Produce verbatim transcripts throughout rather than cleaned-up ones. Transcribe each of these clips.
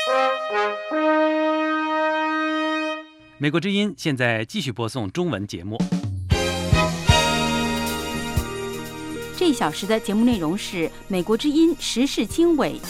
美国之音现在继续播送中文节目。 这一小时的节目内容是美国之音时事经纬。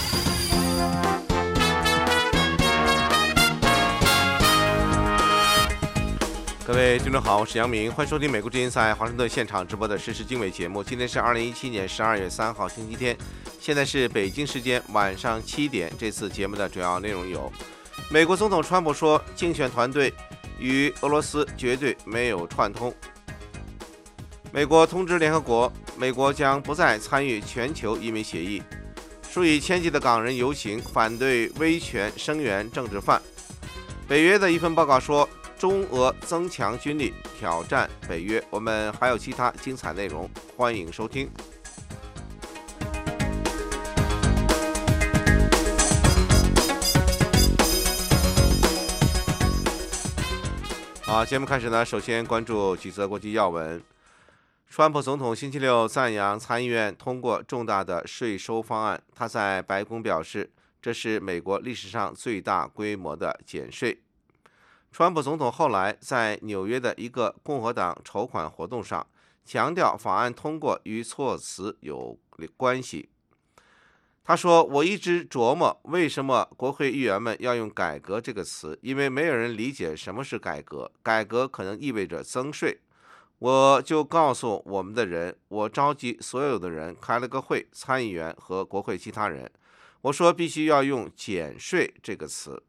各位听众好，我是杨明，欢迎收听美国之音在华盛顿现场直播的时事经纬节目。今天是二零一七年十二月三号星期天，现在是北京时间晚上七点。这次节目的主要内容有：美国总统川普说，竞选团队与俄罗斯绝对没有串通；美国通知联合国，美国将不再参与全球移民协议；数以千计的港人游行反对威权声援政治犯；北约的一份报告说，中俄增强军力挑战北约。我们还有其他精彩内容，欢迎收听。好，节目开始呢，首先关注几则国际要闻。川普总统星期六赞扬参议院通过重大的税收方案，他在白宫表示，这是美国历史上最大规模的减税。川普总统后来在纽约的一个共和党筹款活动上强调，法案通过与措辞有关系。他说，我一直琢磨为什么国会议员们要用改革这个词，因为没有人理解什么是改革，改革可能意味着增税。我就告诉我们的人，我召集所有的人开了个会，参议员和国会其他人，我说必须要用减税这个词。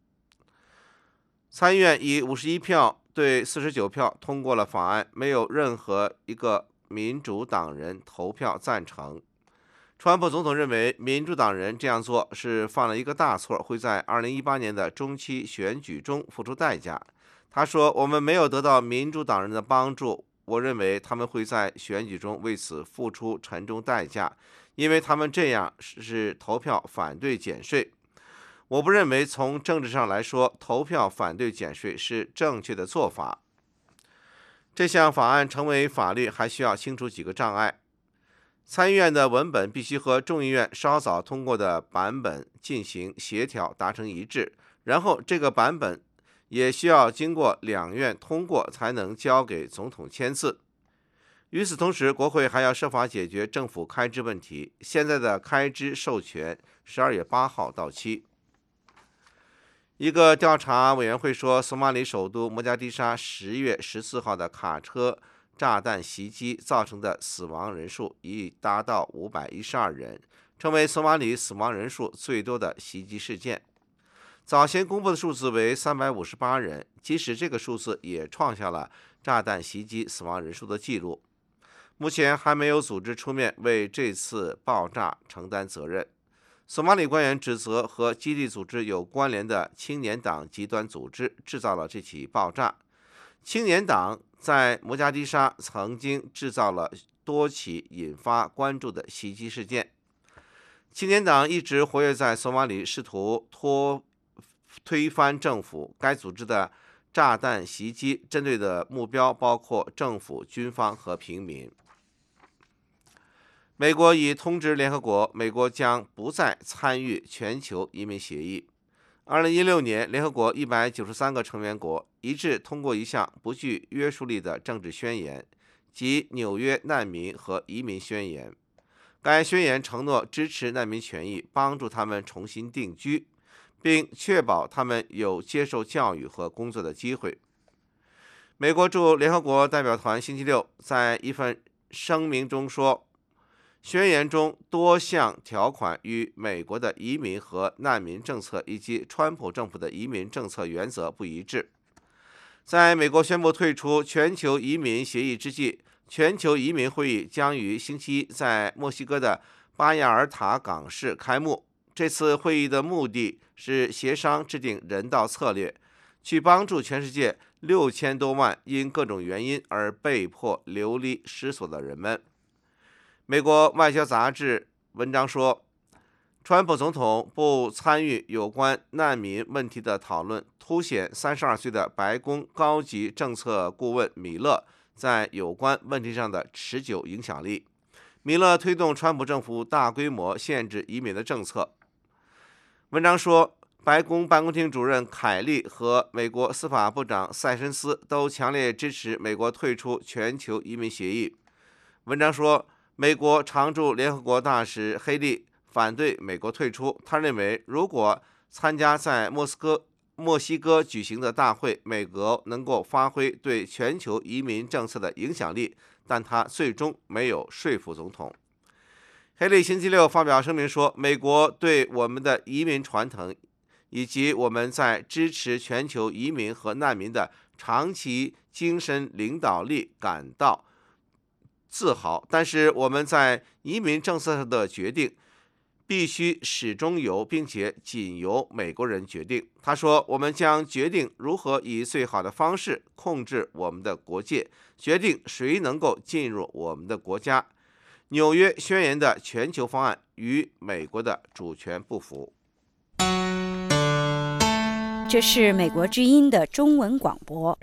参议院以五十一票对四十九票通过了法案，没有任何一个民主党人投票赞成。川普总统认为民主党人这样做是犯了一个大错，会在二零一八年的中期选举中付出代价。他说，我们没有得到民主党人的帮助，我认为他们会在选举中为此付出沉重代价，因为他们这样是投票反对减税。我不认为从政治上来说，投票反对减税是正确的做法。这项法案成为法律还需要清除几个障碍。参议院的文本必须和众议院稍早通过的版本进行协调，达成一致，然后这个版本也需要经过两院通过才能交给总统签字。与此同时，国会还要设法解决政府开支问题。现在的开支授权十二月八号到期。一个调查委员会说，索马里首都摩加迪沙十月十四号的卡车炸弹袭击造成的死亡人数已达到五百一十二人，成为索马里死亡人数最多的袭击事件。早前公布的数字为三百五十八人，即使这个数字也创下了炸弹袭击死亡人数的记录。目前还没有组织出面为这次爆炸承担责任。索马里官员指责和基地组织有关联的青年党极端组织制造了这起爆炸。青年党在摩加迪沙曾经制造了多起引发关注的袭击事件。青年党一直活跃在索马里，试图拖推翻政府。该组织的炸弹袭击针对的目标包括政府、军方和平民。美国已通知联合国，美国将不再参与全球移民协议。二零一六年，联合国一百九十三个成员国一致通过一项不具约束力的政治宣言，即《纽约难民和移民宣言》。该宣言承诺支持难民权益，帮助他们重新定居，并确保他们有接受教育和工作的机会。美国驻联合国代表团星期六在一份声明中说，宣言中多项条款与美国的移民和难民政策以及川普政府的移民政策原则不一致。在美国宣布退出全球移民协议之际，全球移民会议将于星期一在墨西哥的巴亚尔塔港市开幕。这次会议的目的是协商制定人道策略，去帮助全世界六千多万因各种原因而被迫流离失所的人们。美国外交杂志文章说，川普总统不参与有关难民问题的讨论，凸显三十二岁的白宫高级政策顾问米勒在有关问题上的持久影响力。米勒推动川普政府大规模限制移民的政策。文章说， 白宫办公厅主任凯利和美国司法部长塞申斯都强烈支持美国退出全球移民协议。文章说，美国常驻联合国大使黑利反对美国退出，他认为如果参加在莫斯科墨西哥举行的大会，美国能够发挥对全球移民政策的影响力，但他最终没有说服总统。黑利星期六发表声明说，美国对我们的移民传统以及我们在支持全球移民和难民的长期精神领导力感到自豪，但是我们在移民政策上的决定必须始终由并且仅由美国人决定。他说，我们将决定如何以最好的方式控制我们的国界，决定谁能够进入我们的国家。纽约宣言的全球方案与美国的主权不符。 这是美国之音的中文广播。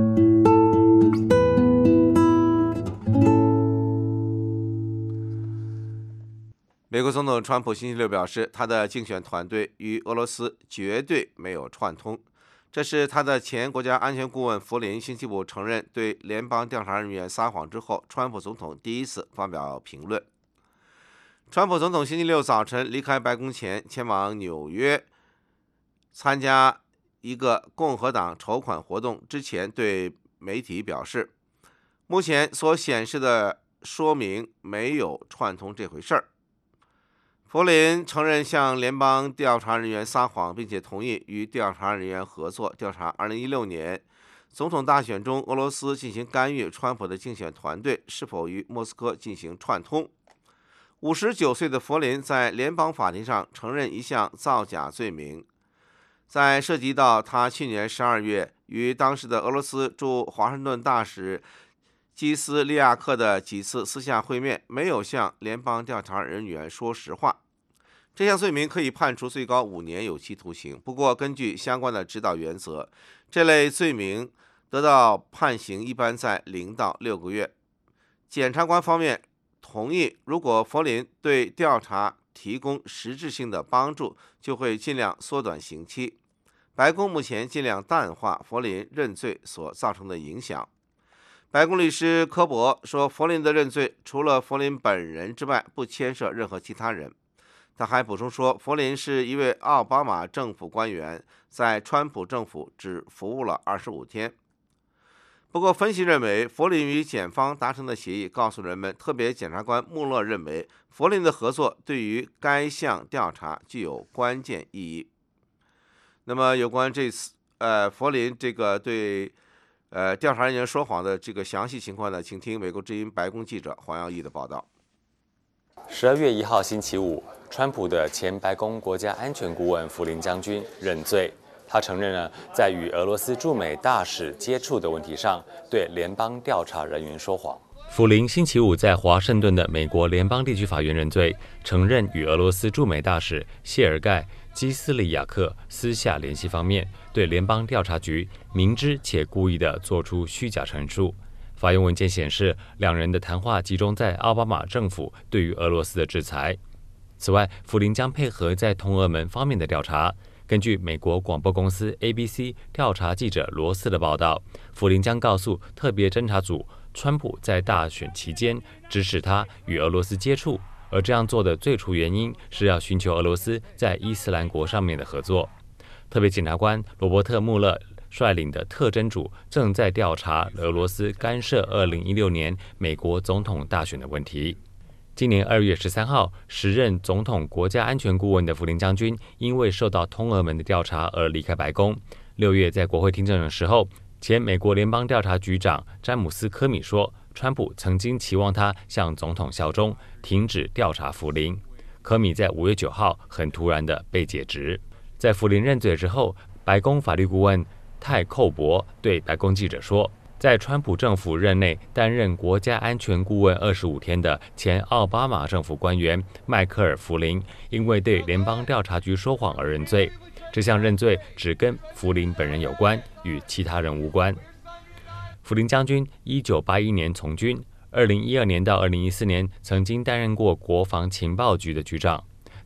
美国总统川普星期六表示，他的竞选团队与俄罗斯绝对没有串通。这是他的前国家安全顾问弗林星期五承认对联邦调查人员撒谎之后，川普总统第一次发表评论。川普总统星期六早晨离开白宫前，前往纽约参加一个共和党筹款活动之前，对媒体表示，目前所显示的说明没有串通这回事儿。弗林承认向联邦调查人员撒谎，并且同意与调查人员合作调查二零一六年总统大选中俄罗斯进行干预川普的竞选团队是否与莫斯科进行串通。五十九岁的弗林在联邦法庭上承认一项造假罪名，在涉及到他去年十二月与当时的俄罗斯驻华盛顿大使基斯利亚克的几次私下会面，没有向联邦调查人员说实话。这项罪名可以判处最高五年有期徒刑，不过根据相关的指导原则，这类罪名得到判刑一般在零到六个月。检察官方面同意，如果弗林对调查提供实质性的帮助，就会尽量缩短刑期。白宫目前尽量淡化弗林认罪所造成的影响。白宫律师科伯说，弗林的认罪除了弗林本人之外，不牵涉任何其他人。他还补充说，弗林是一位奥巴马政府官员，在川普政府只服务了二十五天。不过，分析认为，弗林与检方达成的协议告诉人们，特别检察官穆勒认为，弗林的合作对于该项调查具有关键意义。那么，有关这次呃弗林这个对呃调查人员说谎的这个详细情况呢，请听美国之音白宫记者黄耀义的报道。 十二月一号星期五，川普的前白宫国家安全顾问弗林将军认罪。他承认了在与俄罗斯驻美大使接触的问题上，对联邦调查人员说谎。弗林星期五在华盛顿的美国联邦地区法院认罪，承认与俄罗斯驻美大使谢尔盖·基斯利亚克私下联系方面，对联邦调查局明知且故意地做出虚假陈述。法院文件显示，两人的谈话集中在奥巴马政府对于俄罗斯的制裁。此外，弗林将配合在通俄门方面的调查。根据美国广播公司 A B C 调查记者罗斯的报道，弗林将告诉特别侦查组，川普在大选期间指使他与俄罗斯接触，而这样做的最初原因是要寻求俄罗斯在伊斯兰国上面的合作。特别检察官罗伯特·穆勒率领的特侦组正在调查俄罗斯干涉二零一六年美国总统大选的问题。今年二月十三号，时任总统国家安全顾问的弗林将军因为受到通俄门的调查而离开白宫。六月在国会听证的时候，前美国联邦调查局长詹姆斯·科米说，川普曾经期望他向总统效忠，停止调查弗林。科米在五月九号很突然的被解职。在弗林认罪之后，白宫法律顾问泰寇伯对白宫记者说，在川普政府任内担任国家安全顾问二十五天的前奥巴马政府官员迈克尔·弗林，因为对联邦调查局说谎而认罪。这项认罪只跟弗林本人有关，与其他人无关。弗林将军一九八一年从军，二零一二年到二零一四年曾经担任过国防情报局的局长。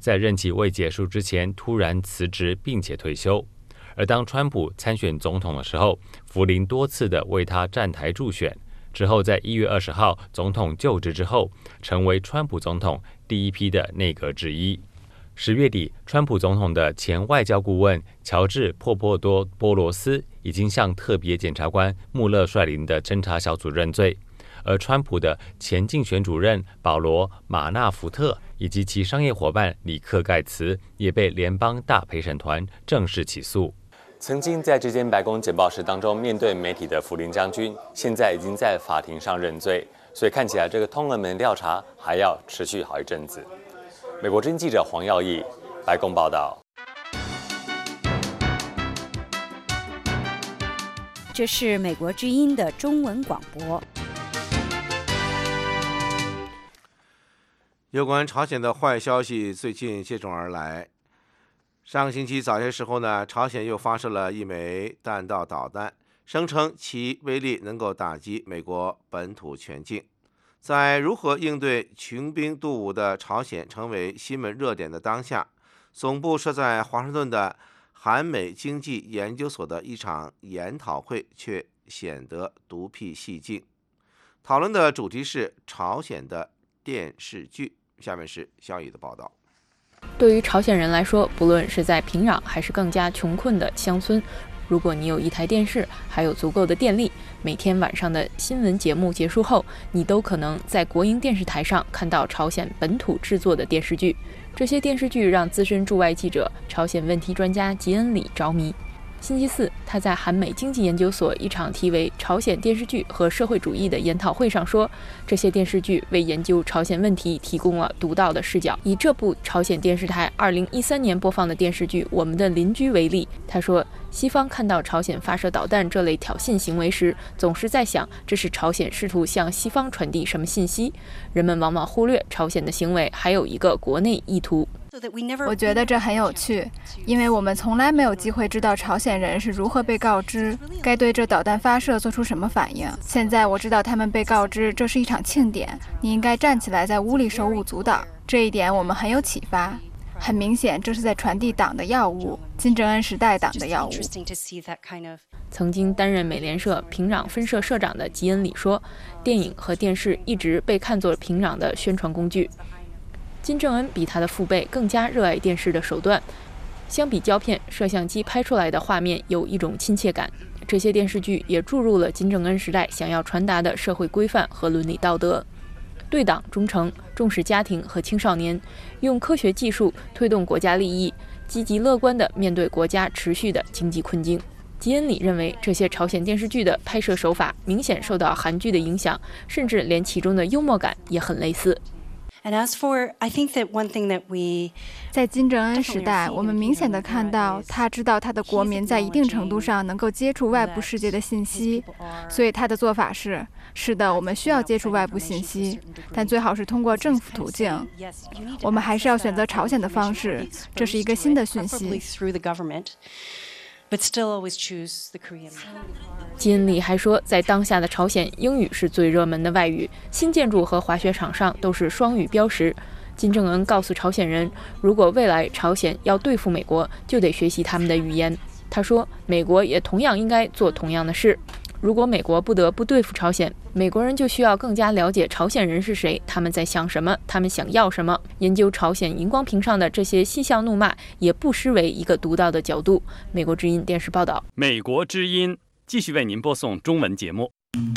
在任期未结束之前突然辞职并且退休。而当川普参选总统的时候，福林多次的为他站台助选，之后在一月二十号总统就职之后，成为川普总统第一批的内阁之一。十月底，川普总统的前外交顾问乔治·珀珀多波罗斯已经向特别检察官穆勒率领的侦查小组认罪，而川普的前竞选主任保罗·马纳福特以及其商业伙伴里克·盖茨也被联邦大陪审团正式起诉。曾经在这间白宫简报室当中面对媒体的福林将军，现在已经在法庭上认罪，所以看起来这个通俄门调查还要持续好一阵子。美国之音记者黄耀义，白宫报道。 这是美国之音的中文广播。 有关朝鲜的坏消息最近接踵而来。上个星期早些时候呢，朝鲜又发射了一枚弹道导弹，声称其威力能够打击美国本土全境。在如何应对穷兵黩武的朝鲜成为新闻热点的当下，总部设在华盛顿的韩美经济研究所的一场研讨会却显得独辟蹊径。讨论的主题是朝鲜的电视剧。下面是肖宇的报道。 对于朝鲜人来说，不论是在平壤还是更加穷困的乡村，如果你有一台电视，还有足够的电力，每天晚上的新闻节目结束后，你都可能在国营电视台上看到朝鲜本土制作的电视剧。这些电视剧让资深驻外记者、朝鲜问题专家吉恩里着迷。星期四，他在韩美经济研究所一场题为《朝鲜电视剧和社会主义》的研讨会上说，这些电视剧为研究朝鲜问题提供了独到的视角。以这部朝鲜电视台二零一三年播放的电视剧《我们的邻居》为例，他说，西方看到朝鲜发射导弹这类挑衅行为时，总是在想这是朝鲜试图向西方传递什么信息。人们往往忽略朝鲜的行为还有一个国内意图。 我觉得这很有趣，因为我们从来没有机会知道朝鲜人是如何被告知该对这导弹发射做出什么反应。现在我知道他们被告知这是一场庆典，你应该站起来在屋里手舞足蹈，这一点我们很有启发。很明显，这是在传递党的药物，金正恩时代党的药物。 曾经担任美联社平壤分社社长的吉恩里说，电影和电视一直被看作平壤的宣传工具。金正恩比他的父辈更加热爱电视的手段，相比胶片，摄像机拍出来的画面有一种亲切感。这些电视剧也注入了金正恩时代想要传达的社会规范和伦理道德。对党忠诚，重视家庭和青少年，用科学技术推动国家利益，积极乐观地面对国家持续的经济困境。吉恩里认为，这些朝鲜电视剧的拍摄手法明显受到韩剧的影响，甚至连其中的幽默感也很类似。 在金正恩时代，我们明显地看到他知道他的国民在一定程度上能够接触外部世界的信息，所以他的做法是：是的，我们需要接触外部信息，但最好是通过政府途径。我们还是要选择朝鲜的方式，这是一个新的讯息。 吉恩里还说，在当下的朝鲜，英语是最热门的外语，新建筑和滑雪场上都是双语标识。金正恩告诉朝鲜人，如果未来朝鲜要对付美国，就得学习他们的语言。他说，美国也同样应该做同样的事。如果美国不得不对付朝鲜，美国人就需要更加了解朝鲜人是谁，他们在想什么，他们想要什么。研究朝鲜荧光屏上的这些嬉笑怒骂，也不失为一个独到的角度。美国之音电视报道。 美国之音继续为您播送中文节目。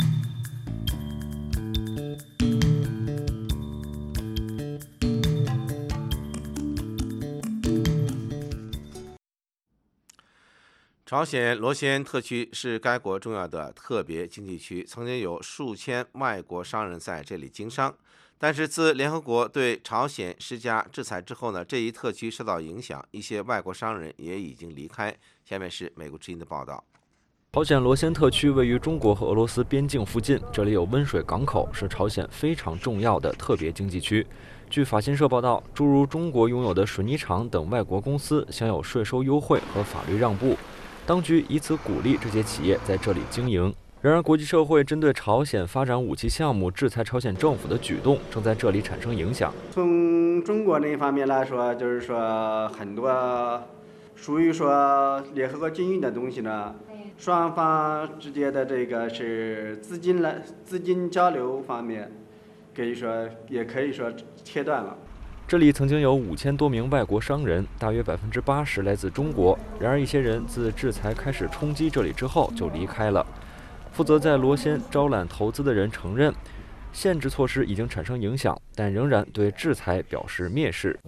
朝鲜罗先特区是该国重要的特别经济区，曾经有数千外国商人在这里经商。但是自联合国对朝鲜施加制裁之后呢，这一特区受到影响，一些外国商人也已经离开。下面是美国之音的报道。 朝鲜罗先特区位于中国和俄罗斯边境附近，这里有温水港口，是朝鲜非常重要的特别经济区。据法新社报道，诸如中国拥有的水泥厂等外国公司享有税收优惠和法律让步。当局以此鼓励这些企业在这里经营。 然而，国际社会针对朝鲜发展武器项目制裁朝鲜政府的举动，正在这里产生影响。 从中国那一方面来说，就是说很多属于说联合国禁运的东西呢，双方之间的这个是资金来资金交流方面，可以说也可以说切断了。 这里曾经有五千多名外国商人，大约百分之八十来自中国。然而，一些人自制裁开始冲击这里之后就离开了。负责在罗先招揽投资的人承认，限制措施已经产生影响，但仍然对制裁表示蔑视。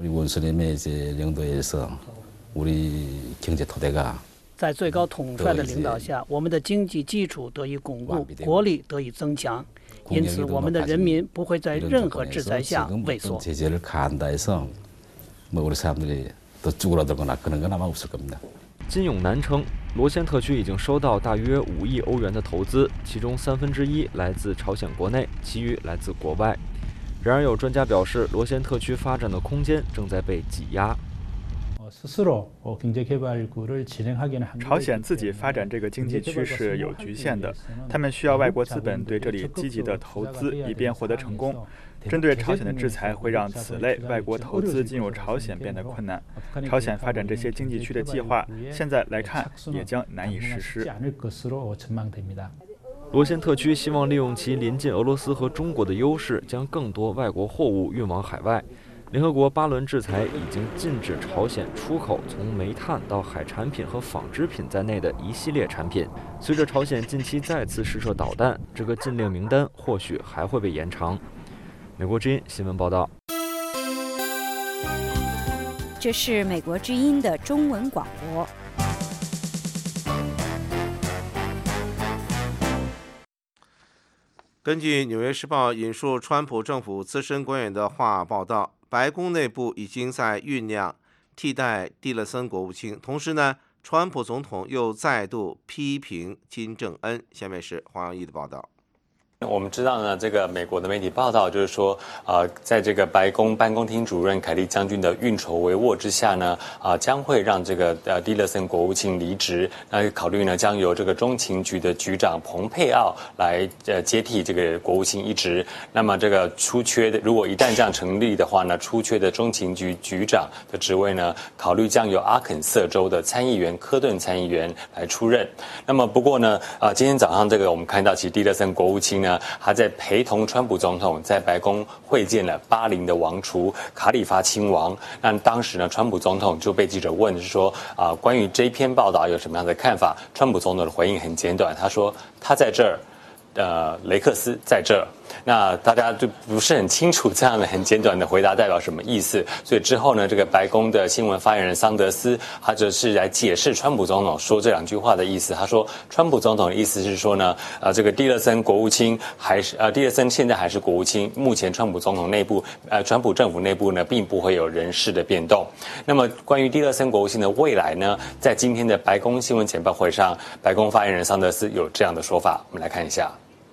在最高统帅的领导下，我们的经济基础得以巩固，国力得以增强，因此我们的人民不会在任何制裁下畏缩。 金永南称，罗先特区已经收到大约五亿欧元的投资，其中三分之一来自朝鲜国内，其余来自国外。然而，有专家表示，罗先特区发展的空间正在被挤压。 朝鲜自己发展这个经济区是有局限的，他们需要外国资本对这里积极的投资，以便获得成功。针对朝鲜的制裁会让此类外国投资进入朝鲜变得困难，朝鲜发展这些经济区的计划，现在来看也将难以实施。 罗先特区希望利用其临近俄罗斯和中国的优势，将更多外国货物运往海外。联合国八轮制裁已经禁止朝鲜出口从煤炭到海产品和纺织品在内的一系列产品。随着朝鲜近期再次试射导弹，这个禁令名单或许还会被延长。美国之音新闻报道。 这是美国之音的中文广播。 根据《纽约时报》引述川普政府资深官员的话报道，白宫内部已经在酝酿替代蒂勒森国务卿。同时呢，川普总统又再度批评金正恩。下面是黄阳毅的报道。 我们知道呢，这个美国的媒体报道就是说，呃，在这个白宫办公厅主任凯利将军的运筹帷幄之下呢，啊、呃，将会让这个呃蒂勒森国务卿离职。那考虑呢，将由这个中情局的局长蓬佩奥来呃接替这个国务卿一职。那么这个出缺的，如果一旦这样成立的话呢，出缺的中情局局长的职位呢，考虑将由阿肯色州的参议员科顿参议员来出任。那么不过呢，啊、呃，今天早上这个我们看到，其实蒂勒森国务卿呢。他在陪同川普总统在白宫会见了巴林的王储卡里发亲王。那当时呢，川普总统就被记者问是说啊、呃，关于这篇报道有什么样的看法？川普总统的回应很简短，他说他在这儿，呃，雷克斯在这儿。那大家就不是很清楚这样的很简短的回答代表什么意思，所以之后呢，这个白宫的新闻发言人桑德斯，他就是来解释川普总统说这两句话的意思。他说，川普总统的意思是说呢，呃，这个蒂勒森国务卿还是呃，蒂勒森现在还是国务卿，目前川普总统内部呃，川普政府内部呢，并不会有人事的变动。那么关于蒂勒森国务卿的未来呢，在今天的白宫新闻简报会上，白宫发言人桑德斯有这样的说法，我们来看一下。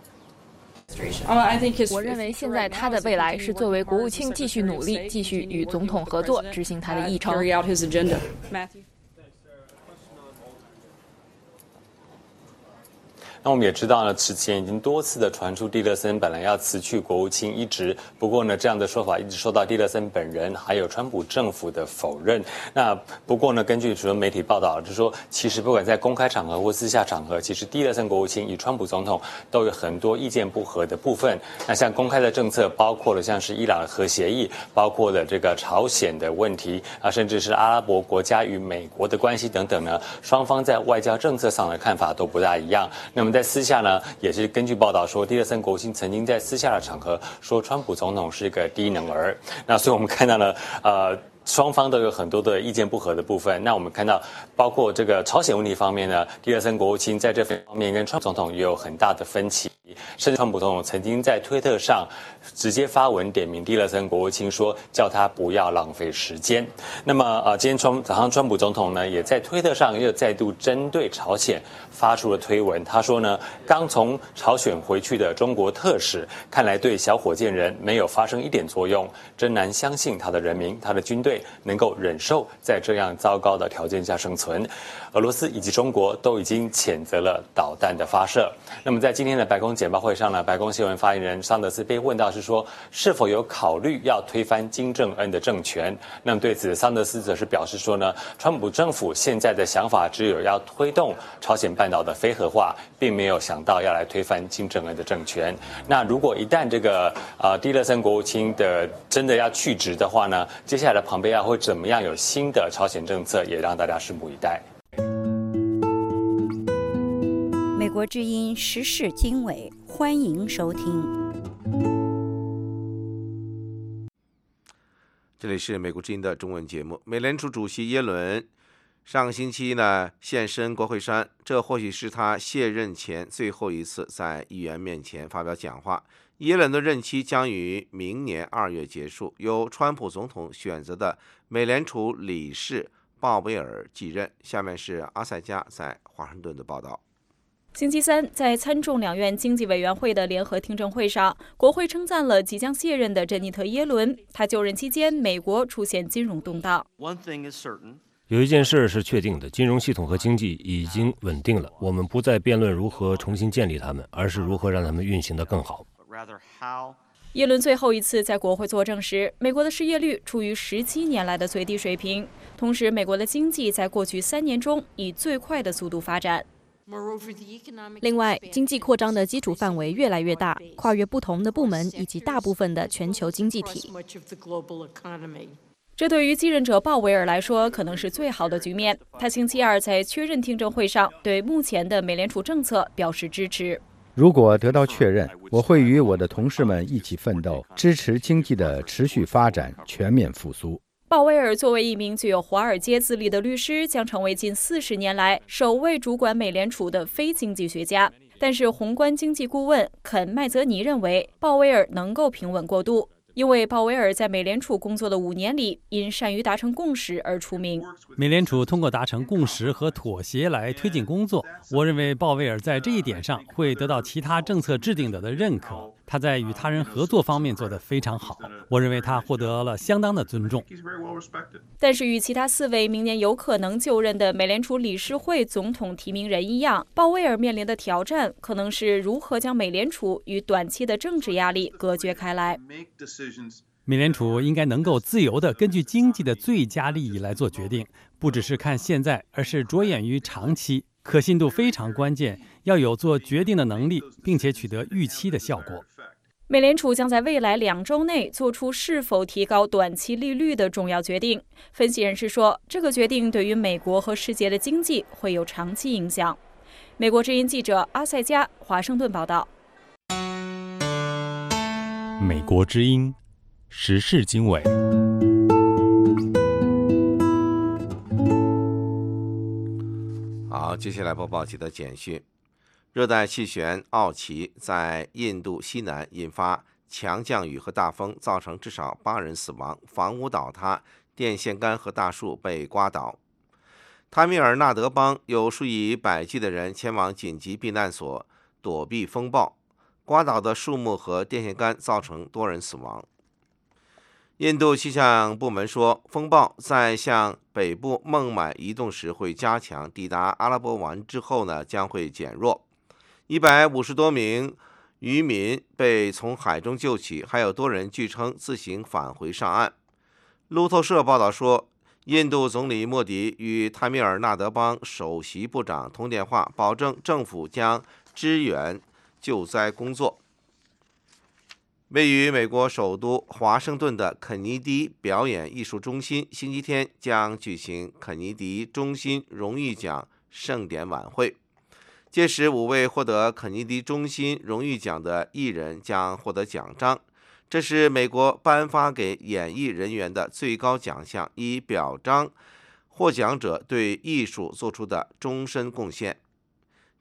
我认为现在他的未来是作为国务卿继续努力，继续与总统合作，执行他的议程。 那我们也知道呢，此前已经多次的传出蒂勒森本来要辞去国务卿一职，不过呢，这样的说法一直受到蒂勒森本人还有川普政府的否认。那不过呢，根据主流媒体报道，就是说，其实不管在公开场合或私下场合，其实蒂勒森国务卿与川普总统都有很多意见不合的部分。那像公开的政策，包括了像是伊朗的核协议，包括了这个朝鲜的问题啊，甚至是阿拉伯国家与美国的关系等等呢，双方在外交政策上的看法都不大一样。那么在私下呢，也是根据报道说，蒂勒森国务卿曾经在私下的场合说，川普总统是一个低能儿。那所以我们看到了，呃。双方都有很多的意见不合的部分。那我们看到，包括这个朝鲜问题方面呢，蒂勒森国务卿在这方面跟川普总统也有很大的分歧。 甚至川普总统曾经在推特上直接发文点名蒂勒森国务卿，说叫他不要浪费时间。那么呃，今天川早上川普总统呢也在推特上又再度针对朝鲜发出了推文，他说呢，刚从朝鲜回去的中国特使看来对小火箭人没有发生一点作用，真难相信他的人民、他的军队能够忍受在这样糟糕的条件下生存。俄罗斯以及中国都已经谴责了导弹的发射。那么在今天的白宫简报会上呢，白宫新闻发言人桑德斯被问到是说，是否有考虑要推翻金正恩的政权？那么对此，桑德斯则是表示说呢，川普政府现在的想法只有要推动朝鲜半岛的非核化，并没有想到要来推翻金正恩的政权。那如果一旦这个呃蒂勒森国务卿的真的要去职的话呢，接下来的庞贝亚会怎么样有新的朝鲜政策，也让大家拭目以待。 美国之音时事经纬，欢迎收听。 这里是美国之音的中文节目。美联储主席耶伦上个星期呢现身国会山，这或许是他卸任前最后一次在议员面前发表讲话。耶伦的任期将于明年二月结束，由川普总统选择的美联储理事鲍威尔继任。下面是阿塞加在华盛顿的报道。 星期三，在参众两院经济委员会的联合听证会上，国会称赞了即将卸任的珍妮特·耶伦。他就任期间，美国出现金融动荡。 有一件事是确定的，金融系统和经济已经稳定了。我们不再辩论如何重新建立它们，而是如何让它们运行得更好。 耶伦最后一次在国会作证时，美国的失业率处于十七年来的最低水平，同时美国的经济在过去三年中以最快的速度发展。 另外，经济扩张的基础范围越来越大，跨越不同的部门以及大部分的全球经济体。 这对于继任者鲍威尔来说可能是最好的局面。他星期二在确认听证会上对目前的美联储政策表示支持。 如果得到确认，我会与我的同事们一起奋斗，支持经济的持续发展、全面复苏。 鲍威尔作为一名具有华尔街资历的律师，将成为近四十年来首位主管美联储的非经济学家。但是，宏观经济顾问肯·麦泽尼认为，鲍威尔能够平稳过渡，因为鲍威尔在美联储工作的五年里，因善于达成共识而出名。 美联储通过达成共识和妥协来推进工作，我认为鲍威尔在这一点上会得到其他政策制定者的认可。他在与他人合作方面做得非常好，我认为他获得了相当的尊重。 但是与其他四位明年有可能就任的美联储理事会总统提名人一样，鲍威尔面临的挑战可能是如何将美联储与短期的政治压力隔绝开来。 美联储应该能够自由地根据经济的最佳利益来做决定，不只是看现在，而是着眼于长期。可信度非常关键，要有做决定的能力，并且取得预期的效果。 美联储将在未来两周内做出是否提高短期利率的重要决定。分析人士说，这个决定对于美国和世界的经济会有长期影响。美国之音记者阿塞加，华盛顿报道。 美国之音时事经纬。 好，接下来播报几则简讯。热带气旋奥奇在印度西南引发强降雨和大风，造成至少八人死亡，房屋倒塌，电线杆和大树被刮倒。塔米尔纳德邦有数以百计的人前往紧急避难所躲避风暴，刮倒的树木和电线杆造成多人死亡。印度气象部门说，风暴在向北部孟买移动时会加强，抵达阿拉伯湾之后呢，将会减弱。一百五十多名渔民被从海中救起，还有多人据称自行返回上岸。路透社报道说，印度总理莫迪与塔米尔纳德邦首席部长通电话，保证政府将支援救灾工作。位于美国首都华盛顿的肯尼迪表演艺术中心星期天将举行肯尼迪中心荣誉奖盛典晚会，届时五位获得肯尼迪中心荣誉奖的艺人将获得奖章，这是美国颁发给演艺人员的最高奖项，以表彰获奖者对艺术做出的终身贡献。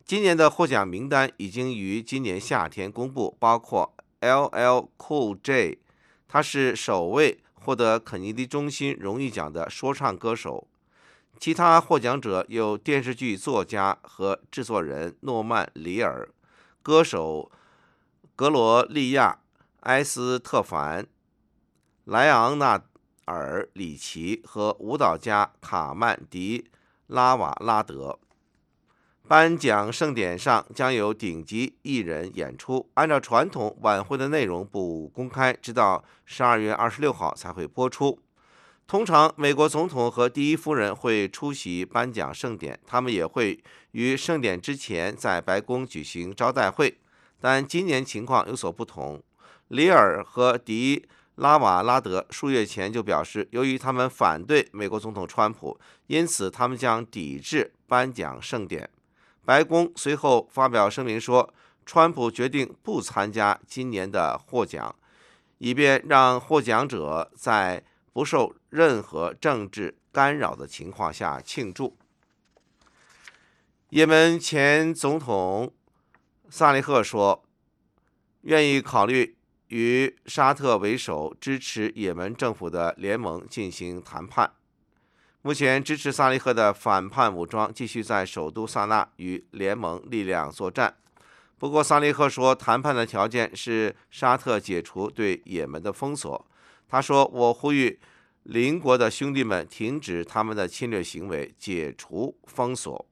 今年的获奖名单已经于今年夏天公布，包括 L L Cool J， 他是首位获得肯尼迪中心荣誉奖的说唱歌手。其他获奖者有电视剧作家和制作人诺曼·里尔、歌手格罗利亚·埃斯特凡、莱昂纳尔·里奇和舞蹈家卡曼迪·拉瓦拉德。颁奖盛典上将有顶级艺人演出，按照传统，晚会的内容不公开，直到十二月二十六号才会播出。通常，美国总统和第一夫人会出席颁奖盛典，他们也会于盛典之前在白宫举行招待会。但今年情况有所不同。里尔和迪拉瓦拉德数月前就表示，由于他们反对美国总统川普，因此他们将抵制颁奖盛典。白宫随后发表声明说，川普决定不参加今年的获奖，以便让获奖者在不受任何政治干扰的情况下庆祝。也门前总统萨利赫说，愿意考虑与沙特为首支持也门政府的联盟进行谈判。目前，支持萨利赫的反叛武装继续在首都萨那与联盟力量作战。不过，萨利赫说，谈判的条件是沙特解除对也门的封锁。他说，我呼吁邻国的兄弟们停止他们的侵略行为，解除封锁。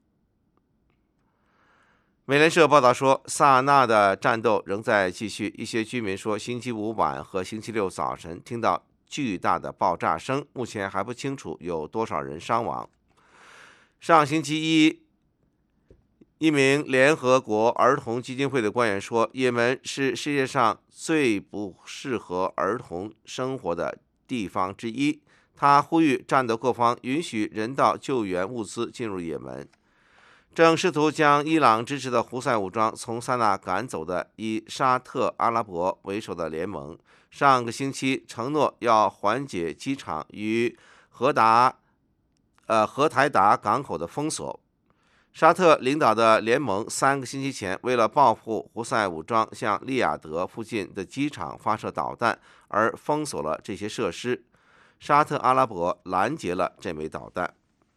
美联社报道说，萨那的战斗仍在继续。一些居民说，星期五晚和星期六早晨听到巨大的爆炸声，目前还不清楚有多少人伤亡。上星期一，一名联合国儿童基金会的官员说，也门是世界上最不适合儿童生活的地方之一。他呼吁战斗各方允许人道救援物资进入也门。正试图将伊朗支持的胡塞武装从萨那赶走的以沙特阿拉伯为首的联盟，上个星期承诺要缓解机场与荷达、呃荷台达港口的封锁。沙特领导的联盟三个星期前为了报复胡塞武装向利雅得附近的机场发射导弹而封锁了这些设施。沙特阿拉伯拦截了这枚导弹。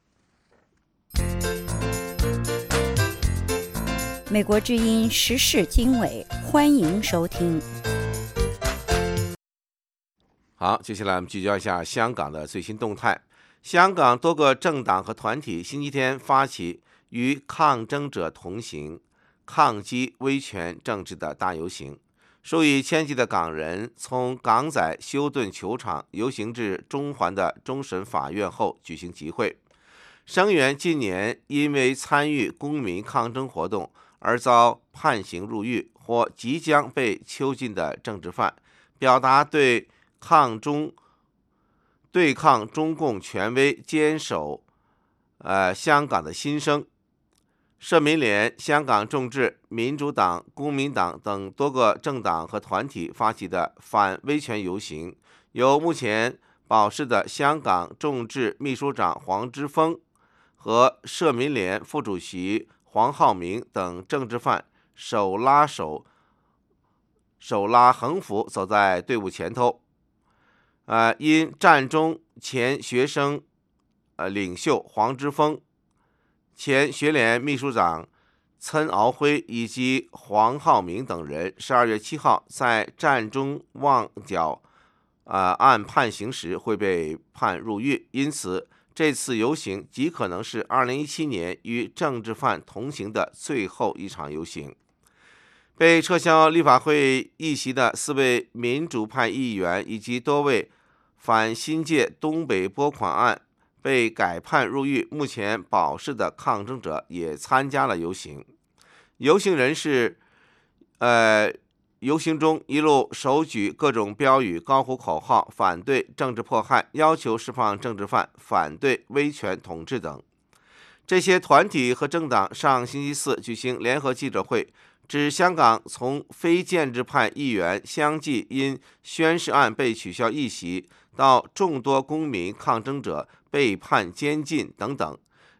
美国之音时事经纬，欢迎收听。 好，接下来我们聚焦一下香港的最新动态。香港多个政党和团体星期天发起与抗争者同行、抗击威权政治的大游行，数以千计的港人从港仔休顿球场游行至中环的终审法院后举行集会，声援近年因为参与公民抗争活动而遭判刑入狱或即将被囚禁的政治犯，表达对抗中对抗中共权威、坚守呃香港的心声。社民连、香港众志、民主党、公民党等多个政党和团体发起的反威权游行，由目前保释的香港众志秘书长黄之锋和社民连副主席黄浩明等政治犯手拉手、手拉横幅走在队伍前头。呃，因战中前学生呃领袖黄之锋、前学联秘书长岑敖辉以及黄浩明等人，十二月七号在战中旺角呃案判刑时会被判入狱，因此这次游行极可能是二零一七年与政治犯同行的最后一场游行。被撤销立法会议席的四位民主派议员以及多位反新界东北拨款案被改判入狱，目前保释的抗争者也参加了游行。游行人士呃游行中一路手举各种标语，高呼口号，反对政治迫害，要求释放政治犯，反对威权统治等。这些团体和政党上星期四举行联合记者会，指香港从非建制派议员相继因宣誓案被取消议席，到众多公民抗争者被判监禁等等，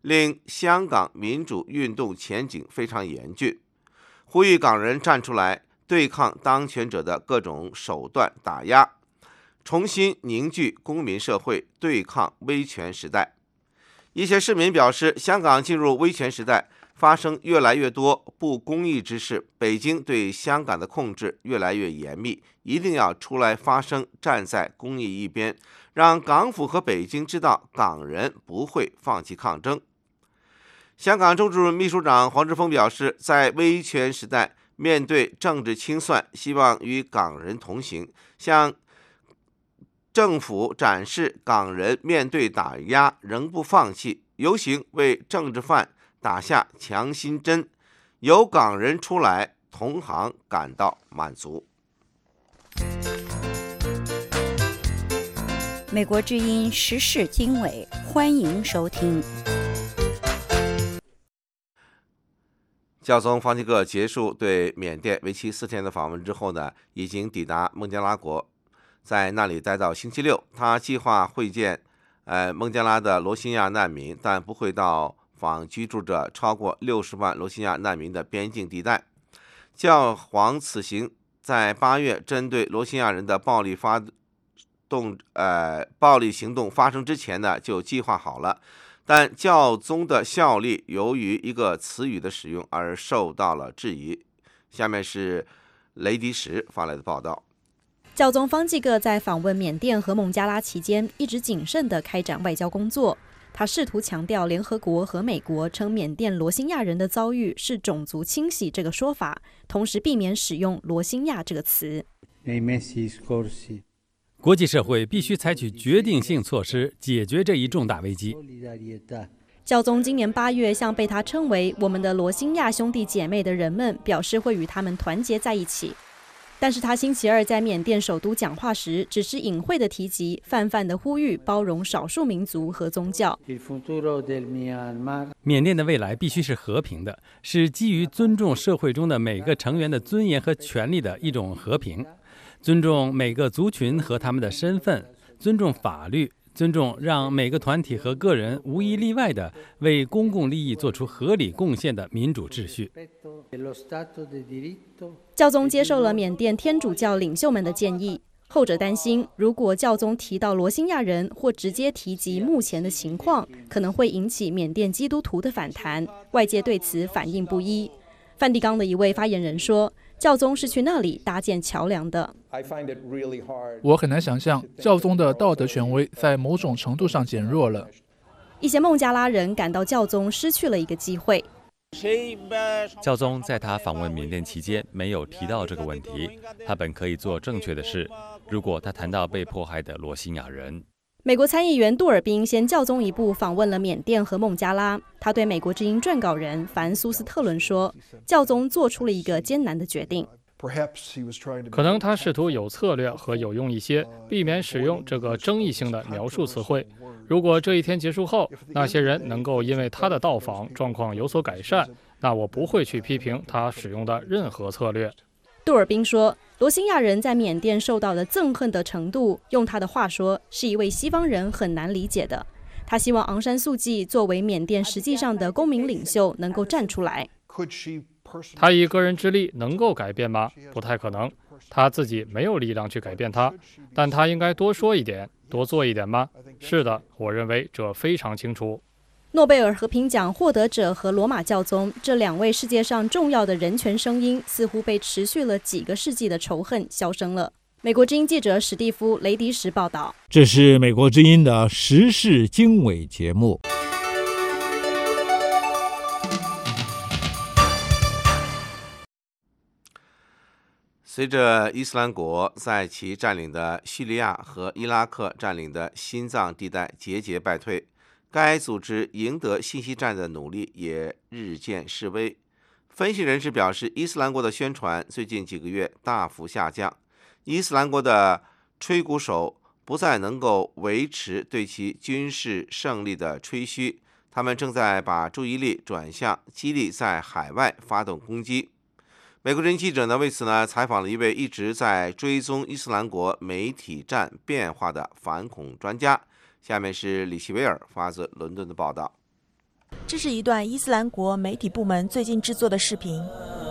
令香港民主运动前景非常严峻，呼吁港人站出来对抗当权者的各种手段打压，重新凝聚公民社会，对抗威权时代。一些市民表示，香港进入威权时代，发生越来越多不公义之事，北京对香港的控制越来越严密，一定要出来发声，站在公义一边，让港府和北京知道港人不会放弃抗争。香港中驻秘书长黄之锋表示，在威权时代，面对政治清算，希望与港人同行，向政府展示港人面对打压仍不放弃，游行为政治犯打下强心针，有港人出来，同行感到满足。 美国之音时事经纬，欢迎收听。 教宗方济各结束对缅甸为期四天的访问之后呢，已经抵达孟加拉国，在那里待到星期六。他计划会见呃孟加拉的罗兴亚难民，但不会到访居住着超过六十万罗兴亚难民的边境地带。教皇此行在八月针对罗兴亚人的暴力发动呃暴力行动发生之前呢就计划好了，但教宗的效力由于一个词语的使用而受到了质疑。下面是雷迪什发来的报道。 教宗方济各在访问缅甸和孟加拉期间，一直谨慎地开展外交工作。他试图强调联合国和美国称缅甸罗兴亚人的遭遇是种族清洗这个说法，同时避免使用罗兴亚这个词。 国际社会必须采取决定性措施解决这一重大危机。 教宗今年八月向被他称为我们的罗兴亚兄弟姐妹的人们表示会与他们团结在一起。但是他星期二在缅甸首都讲话时，只是隐晦地提及，泛泛地呼吁包容少数民族和宗教。 缅甸的未来必须是和平的，是基于尊重社会中的每个成员的尊严和权利的一种和平，尊重每个族群和他们的身份，尊重法律，尊重让每个团体和个人无一例外地为公共利益做出合理贡献的民主秩序。 教宗接受了缅甸天主教领袖们的建议，后者担心，如果教宗提到罗兴亚人或直接提及目前的情况，可能会引起缅甸基督徒的反弹，外界对此反应不一。梵蒂冈的一位发言人说，教宗是去那里搭建桥梁的。 我很难想象教宗的道德权威在某种程度上减弱了。 一些孟加拉人感到教宗失去了一个机会。 教宗在他访问缅甸期间没有提到这个问题，他本可以做正确的事。如果他谈到被迫害的罗兴亚人， 美国参议员杜尔宾先教宗一步访问了缅甸和孟加拉。他对美国之音撰稿人凡苏斯特伦说，教宗做出了一个艰难的决定。 可能他试图有策略和有用一些，避免使用这个争议性的描述词汇。如果这一天结束后，那些人能够因为他的到访状况有所改善，那我不会去批评他使用的任何策略。 杜尔宾说，罗兴亚人在缅甸受到的憎恨的程度，用他的话说，是一位西方人很难理解的。他希望昂山素季作为缅甸实际上的公民领袖能够站出来。 他以个人之力能够改变吗？不太可能，他自己没有力量去改变他，但他应该多说一点，多做一点吗？是的，我认为这非常清楚。 诺贝尔和平奖获得者和罗马教宗这两位世界上重要的人权声音，似乎被持续了几个世纪的仇恨消声了。美国之音记者史蒂夫·雷迪什报道。 这是美国之音的时事经纬节目。 随着伊斯兰国在其占领的叙利亚和伊拉克占领的心脏地带节节败退，该组织赢得信息战的努力也日渐式微。分析人士表示，伊斯兰国的宣传最近几个月大幅下降，伊斯兰国的吹鼓手不再能够维持对其军事胜利的吹嘘，他们正在把注意力转向激励在海外发动攻击。美国人记者呢为此呢采访了一位一直在追踪伊斯兰国媒体战变化的反恐专家。下面是李希威尔发自伦敦的报道。 这是一段伊斯兰国媒体部门最近制作的视频。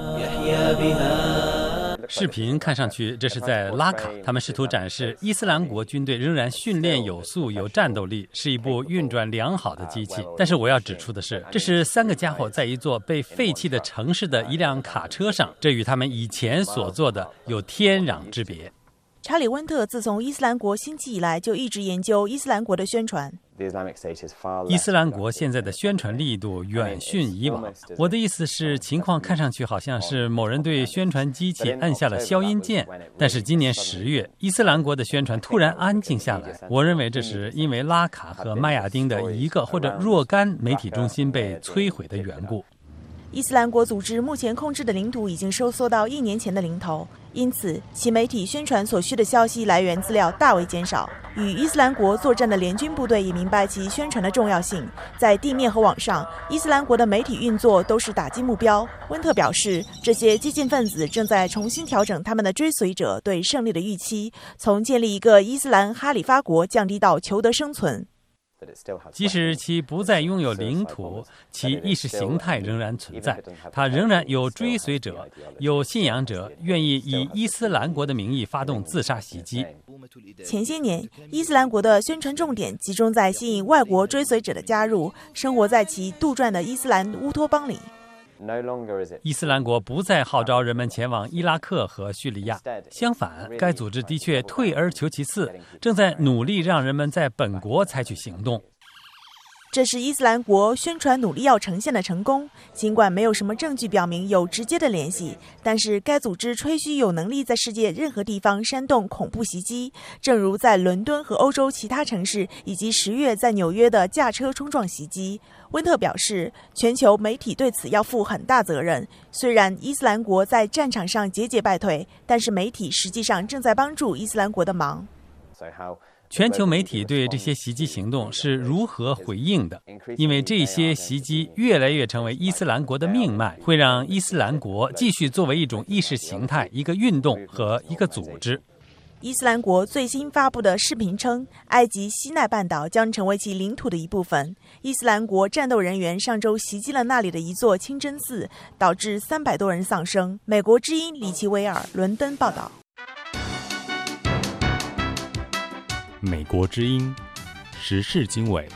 视频看上去，这是在拉卡，他们试图展示伊斯兰国军队仍然训练有素、有战斗力，是一部运转良好的机器。但是我要指出的是，这是三个家伙在一座被废弃的城市的一辆卡车上，这与他们以前所做的有天壤之别。 查理·温特自从伊斯兰国兴起以来，就一直研究伊斯兰国的宣传。 伊斯兰国现在的宣传力度远逊以往。我的意思是，情况看上去好像是某人对宣传机器按下了消音键，但是今年十月，伊斯兰国的宣传突然安静下来。我认为这是因为拉卡和麦亚丁的一个或者若干媒体中心被摧毁的缘故。 伊斯兰国组织目前控制的领土已经收缩到一年前的零头，因此其媒体宣传所需的消息来源资料大为减少。与伊斯兰国作战的联军部队也明白其宣传的重要性，在地面和网上，伊斯兰国的媒体运作都是打击目标。温特表示，这些激进分子正在重新调整他们的追随者对胜利的预期，从建立一个伊斯兰哈里发国降低到求得生存。 即使其不再拥有领土，其意识形态仍然存在，它仍然有追随者，有信仰者愿意以伊斯兰国的名义发动自杀袭击。 前些年，伊斯兰国的宣传重点集中在吸引外国追随者的加入，生活在其杜撰的伊斯兰乌托邦里。 伊斯兰国不再号召人们前往伊拉克和叙利亚，相反，该组织的确退而求其次，正在努力让人们在本国采取行动。 这是伊斯兰国宣传努力要呈现的成功，尽管没有什么证据表明有直接的联系，但是该组织吹嘘有能力在世界任何地方煽动恐怖袭击，正如在伦敦和欧洲其他城市，以及十月在纽约的驾车冲撞袭击。温特表示，全球媒体对此要负很大责任。虽然伊斯兰国在战场上节节败退，但是媒体实际上正在帮助伊斯兰国的忙。 全球媒体对这些袭击行动是如何回应的？因为这些袭击越来越成为伊斯兰国的命脉，会让伊斯兰国继续作为一种意识形态、一个运动和一个组织。 伊斯兰国最新发布的视频称，埃及西奈半岛将成为其领土的一部分。伊斯兰国战斗人员上周袭击了那里的一座清真寺，导致三百多人丧生。美国之音李奇维尔伦敦报道。 美国之音时事经纬。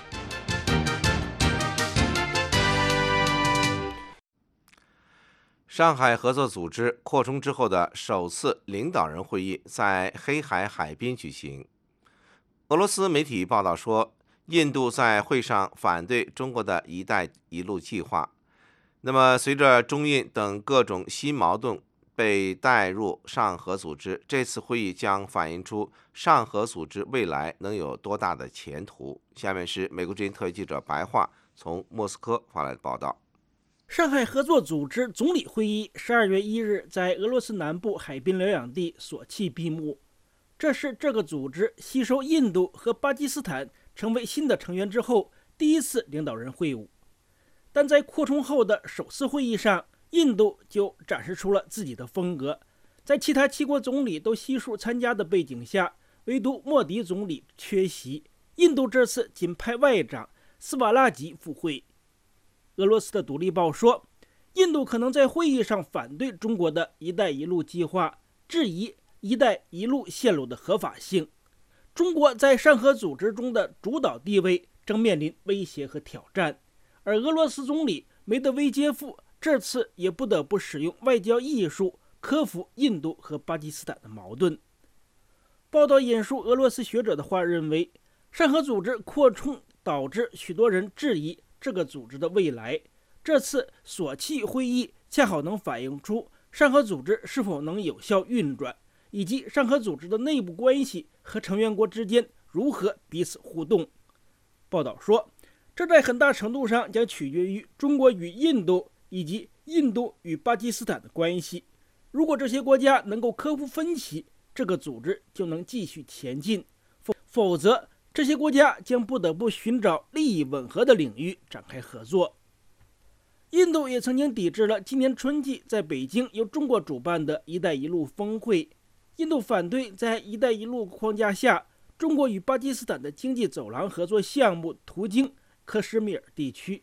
上海合作组织扩充之后的首次领导人会议在黑海海滨举行。俄罗斯媒体报道说，印度在会上反对中国的一带一路计划。那么随着中印等各种新矛盾被带入上合组织，这次会议将反映出上合组织未来能有多大的前途。下面是美国之音特约记者白桦从莫斯科发来的报道。 上海合作组织总理会议十二月一日在俄罗斯南部海滨疗养地索契闭幕。这是这个组织吸收印度和巴基斯坦成为新的成员之后第一次领导人会晤。但在扩充后的首次会议上，印度就展示出了自己的风格。在其他七国总理都悉数参加的背景下，唯独莫迪总理缺席。印度这次仅派外长斯瓦拉吉赴会。俄罗斯的独立报说，印度可能在会议上反对中国的一带一路计划，质疑一带一路线路的合法性。中国在上合组织中的主导地位正面临威胁和挑战，而俄罗斯总理梅德韦杰夫这次也不得不使用外交艺术克服印度和巴基斯坦的矛盾。报道引述俄罗斯学者的话认为，上合组织扩充导致许多人质疑这个组织的未来。这次索契会议恰好能反映出上合组织是否能有效运转，以及上合组织的内部关系和成员国之间如何彼此互动。报道说，这在很大程度上将取决于中国与印度以及印度与巴基斯坦的关系。如果这些国家能够克服分歧，这个组织就能继续前进，否则这些国家将不得不寻找利益吻合的领域展开合作。印度也曾经抵制了今年春季在北京由中国主办的一带一路峰会。印度反对在一带一路框架下，中国与巴基斯坦的经济走廊合作项目途经克什米尔地区。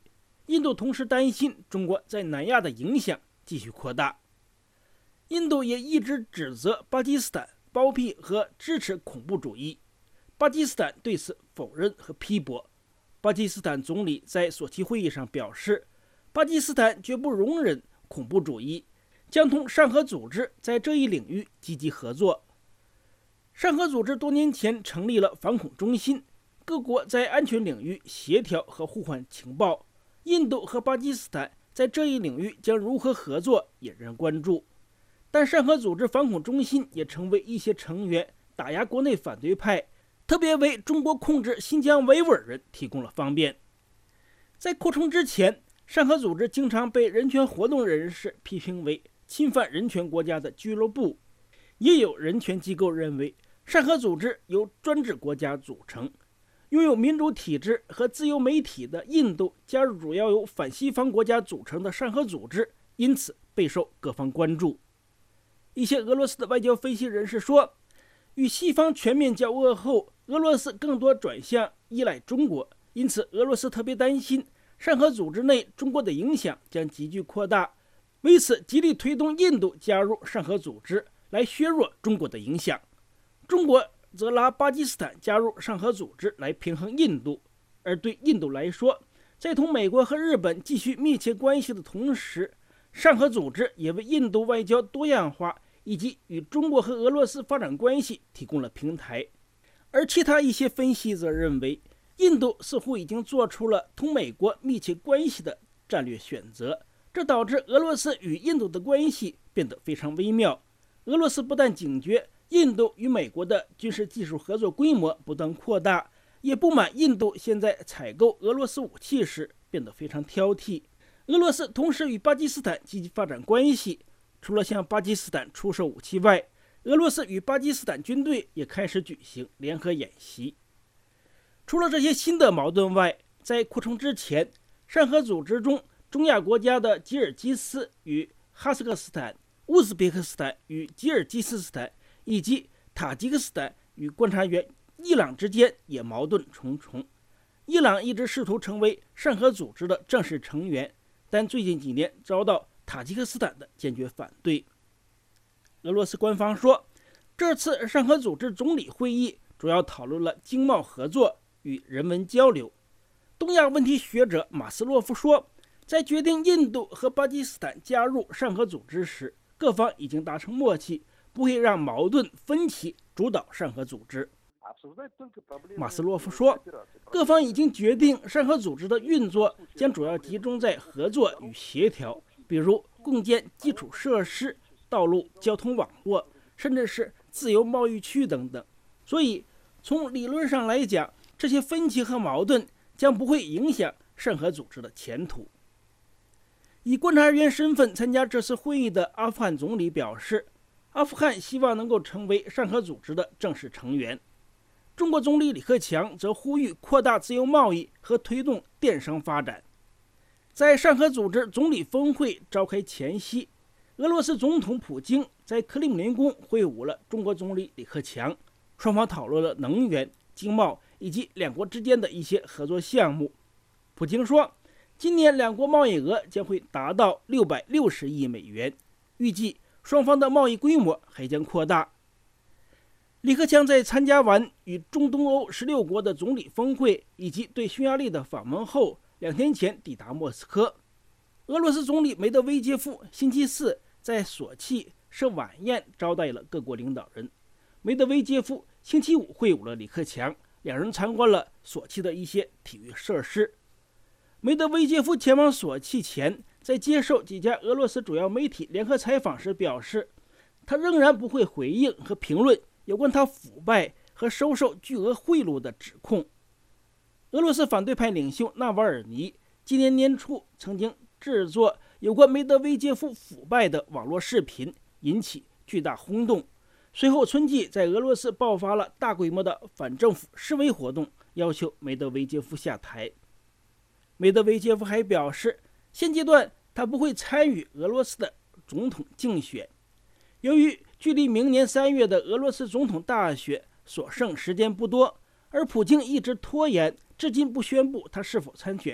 印度同时担心中国在南亚的影响继续扩大。印度也一直指责巴基斯坦包庇和支持恐怖主义，巴基斯坦对此否认和批驳。巴基斯坦总理在索契会议上表示，巴基斯坦绝不容忍恐怖主义，将同上合组织在这一领域积极合作。上合组织多年前成立了反恐中心，各国在安全领域协调和互换情报。印度和巴基斯坦在这一领域将如何合作引人关注。但上合组织反恐中心也成为一些成员打压国内反对派，特别为中国控制新疆维吾尔人提供了方便。在扩充之前，上合组织经常被人权活动人士批评为侵犯人权国家的俱乐部。也有人权机构认为，上合组织由专制国家组成，拥有民主体制和自由媒体的印度加入主要由反西方国家组成的上合组织，因此备受各方关注。一些俄罗斯的外交分析人士说，与西方全面交恶后，俄罗斯更多转向依赖中国，因此俄罗斯特别担心上合组织内中国的影响将急剧扩大，为此极力推动印度加入上合组织，来削弱中国的影响。中国则拉巴基斯坦加入上合组织来平衡印度，而对印度来说，在同美国和日本继续密切关系的同时，上合组织也为印度外交多样化以及与中国和俄罗斯发展关系提供了平台。而其他一些分析则认为，印度似乎已经做出了同美国密切关系的战略选择，这导致俄罗斯与印度的关系变得非常微妙。俄罗斯不但警觉印度与美国的军事技术合作规模不断扩大，也不满印度现在采购俄罗斯武器时变得非常挑剔。俄罗斯同时与巴基斯坦积极发展关系，除了向巴基斯坦出售武器外，俄罗斯与巴基斯坦军队也开始举行联合演习。除了这些新的矛盾外，在扩充之前，上合组织中中亚国家的吉尔吉斯与哈萨克斯坦、乌兹别克斯坦与吉尔吉斯斯坦以及塔吉克斯坦与观察员伊朗之间也矛盾重重。伊朗一直试图成为上合组织的正式成员，但最近几年遭到塔吉克斯坦的坚决反对。俄罗斯官方说，这次上合组织总理会议主要讨论了经贸合作与人文交流。东亚问题学者马斯洛夫说，在决定印度和巴基斯坦加入上合组织时，各方已经达成默契，不会让矛盾分歧主导上合组织。马斯洛夫说，各方已经决定上合组织的运作将主要集中在合作与协调，比如共建基础设施、道路交通网络，甚至是自由贸易区等等。所以从理论上来讲，这些分歧和矛盾将不会影响上合组织的前途。以观察员身份参加这次会议的阿富汗总理表示，阿富汗希望能够成为上合组织的正式成员。中国总理李克强则呼吁扩大自由贸易和推动电商发展。在上合组织总理峰会召开前夕，俄罗斯总统普京在克里姆林宫会晤了中国总理李克强，双方讨论了能源、经贸以及两国之间的一些合作项目。普京说，今年两国贸易额将会达到六百六十亿美元，预计双方的贸易规模还将扩大。李克强在参加完与中东欧十六国的总理峰会以及对匈牙利的访问后，两天前抵达莫斯科。俄罗斯总理梅德韦杰夫星期四在索契设晚宴招待了各国领导人。梅德韦杰夫星期五会晤了李克强，两人参观了索契的一些体育设施。梅德韦杰夫前往索契前，在接受几家俄罗斯主要媒体联合采访时表示，他仍然不会回应和评论有关他腐败和收受巨额贿赂的指控。俄罗斯反对派领袖纳瓦尔尼今年年初曾经制作有关梅德韦杰夫腐败的网络视频，引起巨大轰动。随后春季在俄罗斯爆发了大规模的反政府示威活动，要求梅德韦杰夫下台。梅德韦杰夫还表示，现阶段他不会参与俄罗斯的总统竞选。由于距离明年三月的俄罗斯总统大选所剩时间不多，而普京一直拖延，至今不宣布他是否参选，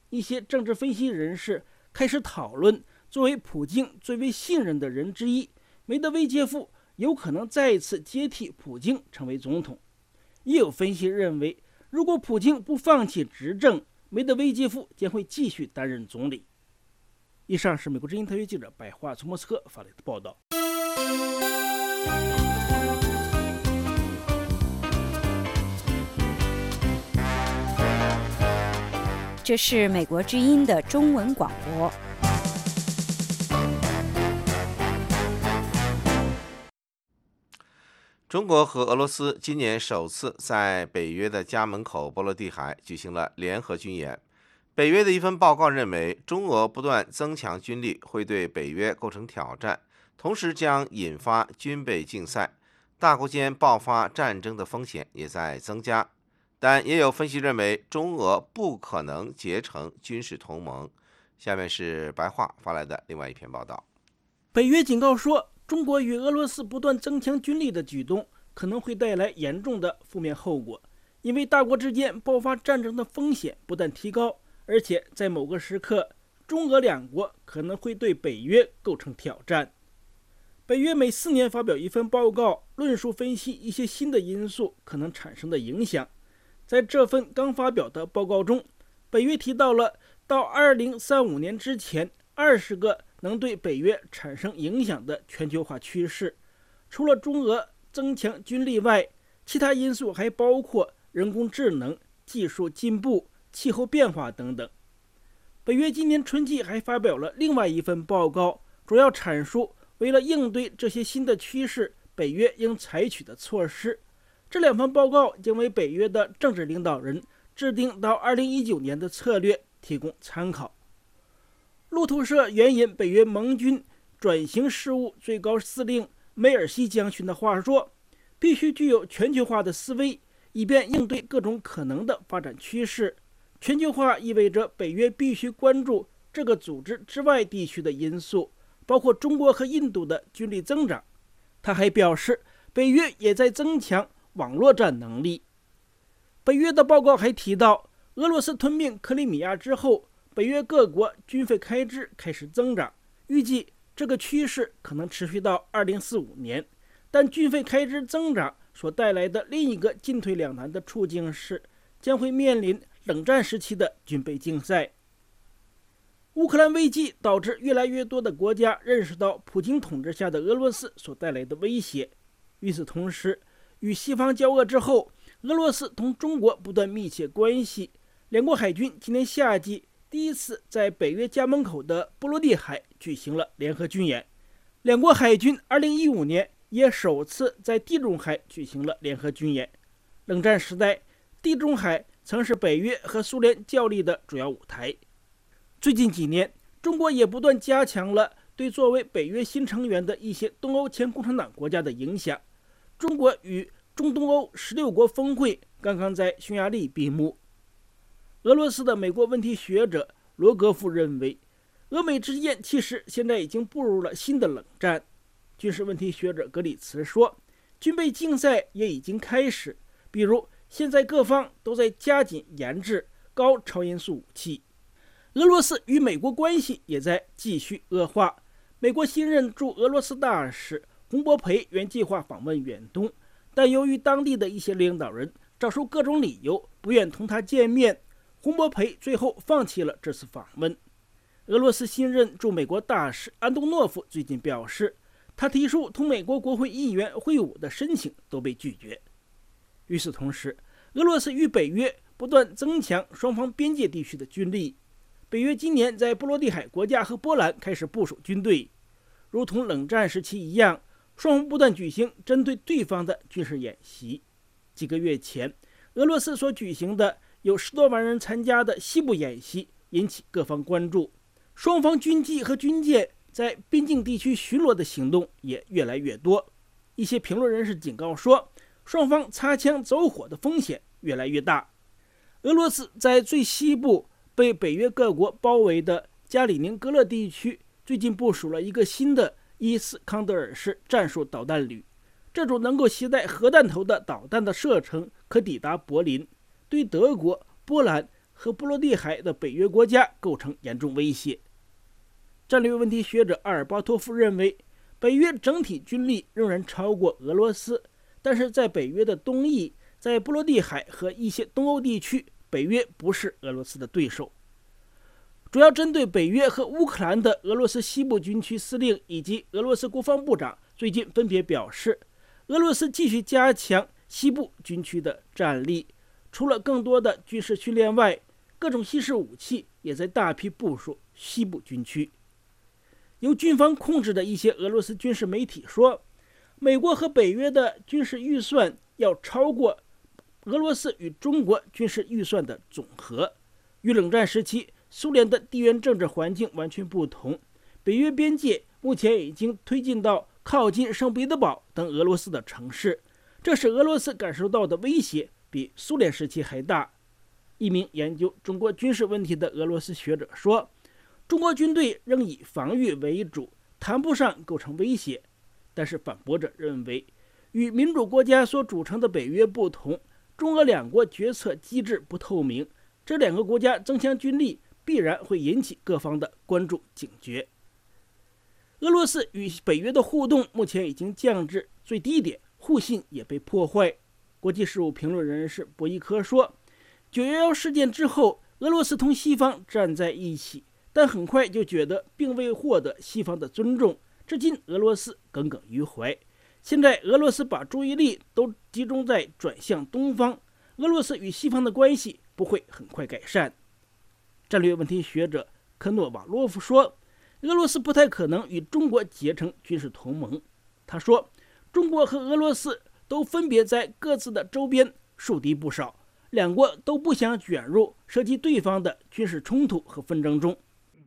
一些政治分析人士开始讨论，作为普京最为信任的人之一，梅德韦杰夫有可能再一次接替普京成为总统。也有分析认为，如果普京不放弃执政，梅德韦杰夫将会继续担任总理。以上是美国之音特约记者白桦从莫斯科发来的报道。 这是美国之音的中文广播。 中国和俄罗斯今年首次在北约的家门口波罗的海举行了联合军演。北约的一份报告认为，中俄不断增强军力会对北约构成挑战，同时将引发军备竞赛，大国间爆发战争的风险也在增加。但也有分析认为，中俄不可能结成军事同盟。下面是白桦发来的另外一篇报道。 北约警告说，中国与俄罗斯不断增强军力的举动可能会带来严重的负面后果，因为大国之间爆发战争的风险不断提高，而且在某个时刻，中俄两国可能会对北约构成挑战。北约每四年发表一份报告，论述分析一些新的因素可能产生的影响。在这份刚发表的报告中，北约提到了到二零三五年之前二十个能对北约产生影响的全球化趋势。除了中俄增强军力外，其他因素还包括人工智能、技术进步、气候变化等等。北约今年春季还发表了另外一份报告，主要阐述为了应对这些新的趋势，北约应采取的措施。这两份报告将为北约的政治领导人制定到二零一九年的策略提供参考。路透社援引北约盟军转型事务最高司令梅尔西将军的话说，必须具有全球化的思维，以便应对各种可能的发展趋势。全球化意味着北约必须关注这个组织之外地区的因素，包括中国和印度的军力增长。他还表示，北约也在增强网络战能力。北约的报告还提到，俄罗斯吞并克里米亚之后，北约各国军费开支开始增长，预计这个趋势可能持续到二零四五年。但军费开支增长所带来的另一个进退两难的处境是，将会面临冷战时期的军备竞赛。乌克兰危机导致越来越多的国家认识到普京统治下的俄罗斯所带来的威胁。与此同时，与西方交恶之后，俄罗斯同中国不断密切关系。两国海军今年夏季第一次在北约家门口的波罗的海举行了联合军演。两国海军二零一五年也首次在地中海举行了联合军演。冷战时代，地中海曾是北约和苏联较力的主要舞台。最近几年，中国也不断加强了对作为北约新成员的一些东欧前共产党国家的影响。中国与中东欧十六国峰会刚刚在匈牙利闭幕。俄罗斯的美国问题学者罗戈夫认为，俄美之间其实现在已经步入了新的冷战。军事问题学者格里茨说，军备竞赛也已经开始，比如现在各方都在加紧研制高超音速武器。俄罗斯与美国关系也在继续恶化。美国新任驻俄罗斯大使洪博培原计划访问远东，但由于当地的一些领导人找出各种理由不愿同他见面，洪博培最后放弃了这次访问。俄罗斯新任驻美国大使安东诺夫最近表示，他提出同美国国会议员会晤的申请都被拒绝。与此同时，俄罗斯与北约不断增强双方边界地区的军力。北约今年在波罗的海国家和波兰开始部署军队，如同冷战时期一样，双方不断举行针对对方的军事演习。几个月前，俄罗斯所举行的有十多万人参加的西部演习引起各方关注，双方军机和军舰在边境地区巡逻的行动也越来越多。一些评论人士警告说，双方擦枪走火的风险越来越大。俄罗斯在最西部被北约各国包围的加里宁格勒地区最近部署了一个新的伊斯康德尔式战术导弹旅，这种能够携带核弹头的导弹的射程可抵达柏林，对德国、波兰和波罗的海的北约国家构成严重威胁。战略问题学者阿尔巴托夫认为，北约整体军力仍然超过俄罗斯，但是在北约的东翼，在波罗的海和一些东欧地区，北约不是俄罗斯的对手。主要针对北约和乌克兰的俄罗斯西部军区司令以及俄罗斯国防部长最近分别表示，俄罗斯继续加强西部军区的战力，除了更多的军事训练外，各种西式武器也在大批部署西部军区。由军方控制的一些俄罗斯军事媒体说，美国和北约的军事预算要超过俄罗斯与中国军事预算的总和。与冷战时期苏联的地缘政治环境完全不同，北约边界目前已经推进到靠近圣彼得堡等俄罗斯的城市，这使俄罗斯感受到的威胁比苏联时期还大。一名研究中国军事问题的俄罗斯学者说，中国军队仍以防御为主，谈不上构成威胁。但是反驳者认为，与民主国家所组成的北约不同，中俄两国决策机制不透明，这两个国家增强军力必然会引起各方的关注警觉。俄罗斯与北约的互动目前已经降至最低点，互信也被破坏。国际事务评论人士博伊科说，九一一事件之后，俄罗斯同西方站在一起，但很快就觉得并未获得西方的尊重，至今俄罗斯耿耿于怀。现在俄罗斯把注意力都集中在转向东方，俄罗斯与西方的关系不会很快改善。战略问题学者科诺瓦洛夫说，俄罗斯不太可能与中国结成军事同盟。他说，中国和俄罗斯都分别在各自的周边树敌不少，两国都不想卷入涉及对方的军事冲突和纷争中。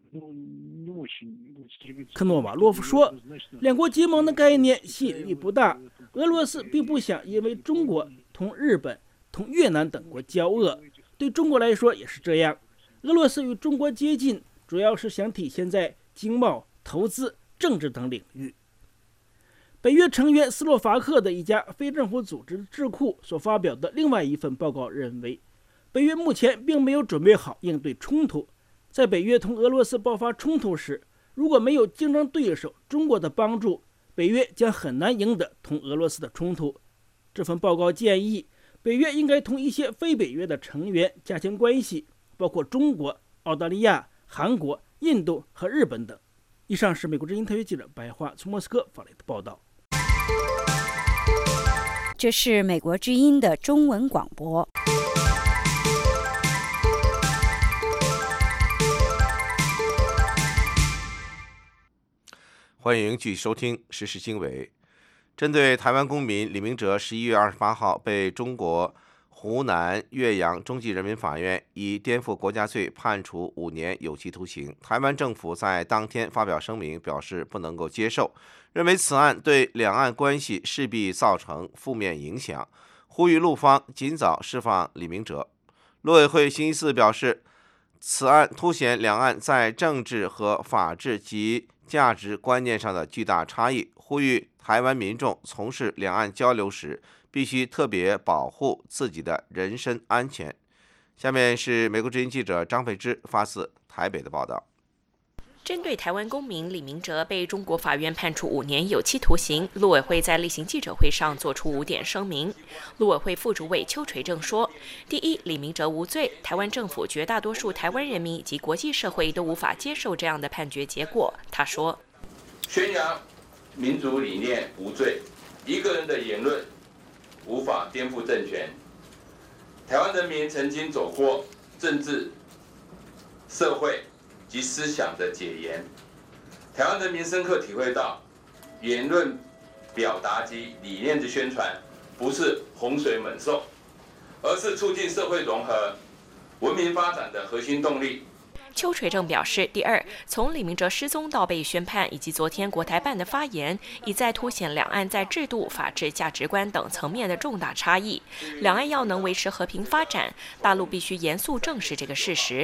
科诺瓦洛夫说，两国结盟的概念吸引力不大，俄罗斯并不想因为中国同日本、同越南等国交恶，对中国来说也是这样。俄罗斯与中国接近，主要是想体现在经贸、投资、政治等领域。北约成员斯洛伐克的一家非政府组织智库所发表的另外一份报告认为，北约目前并没有准备好应对冲突。在北约同俄罗斯爆发冲突时，如果没有竞争对手中国的帮助，北约将很难赢得同俄罗斯的冲突。这份报告建议，北约应该同一些非北约的成员加强关系，包括中国、澳大利亚、韩国、印度和日本等。以上是美国之音特约记者白桦从莫斯科发来的报道。 这是美国之音的中文广播。 欢迎继续收听时事经纬。针对台湾公民李明哲十一月二十八号被中国湖南岳阳中级人民法院以颠覆国家罪判处五年有期徒刑，台湾政府在当天发表声明，表示不能够接受，认为此案对两岸关系势必造成负面影响，呼吁陆方尽早释放李明哲。陆委会星期四表示，此案凸显两岸在政治和法治及价值观念上的巨大差异，呼吁台湾民众从事两岸交流时必须特别保护自己的人身安全。下面是美国之音记者张佩芝发自台北的报道。 针对台湾公民李明哲被中国法院判处五年有期徒刑，陆委会在例行记者会上作出五点声明。陆委会副主委邱垂正说：第一，李明哲无罪，台湾政府、绝大多数台湾人民以及国际社会都无法接受这样的判决结果。他说： 宣扬民主理念无罪，一个人的言论无法颠覆政权。台湾人民曾经走过政治、社会及思想的解严，台湾人民深刻体会到，言论表达及理念的宣传不是洪水猛兽，而是促进社会融合、文明发展的核心动力。 邱垂正表示，第二，从李明哲失踪到被宣判，以及昨天国台办的发言，一再凸显两岸在制度、法治、价值观等层面的重大差异。两岸要能维持和平发展，大陆必须严肃正视这个事实。